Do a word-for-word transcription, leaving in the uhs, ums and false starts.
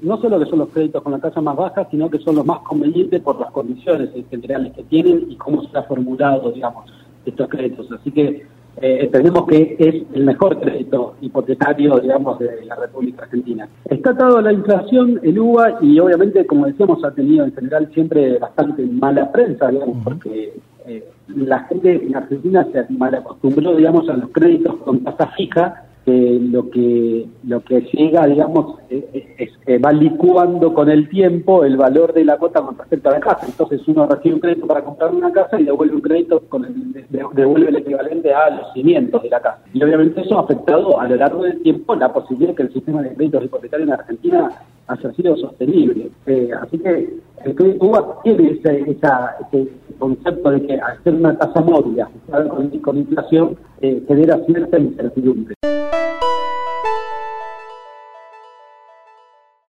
no solo que son los créditos con la tasa más baja, sino que son los más convenientes por las condiciones generales que tienen y cómo se ha formulado, digamos, estos créditos. Así que eh, entendemos que es el mejor crédito hipotecario, digamos, de la República Argentina. Está atado a la inflación, el U V A, y obviamente, como decíamos, ha tenido en general siempre bastante mala prensa, digamos, uh-huh. porque eh, la gente en Argentina se malacostumbró, digamos, a los créditos con tasa fija, que lo que lo que llega, digamos, es, es, es, va licuando con el tiempo el valor de la cuota con respecto a la casa. Entonces uno recibe un crédito para comprar una casa y devuelve un crédito con el, devuelve el equivalente a los cimientos de la casa. Y obviamente eso ha afectado a lo largo del tiempo la posibilidad de que el sistema de créditos hipotecarios en Argentina haya sido sostenible. Eh, así que el crédito U V A tiene ese, esa, ese concepto de que al ser una tasa móvil, con, con inflación, eh, genera cierta incertidumbre.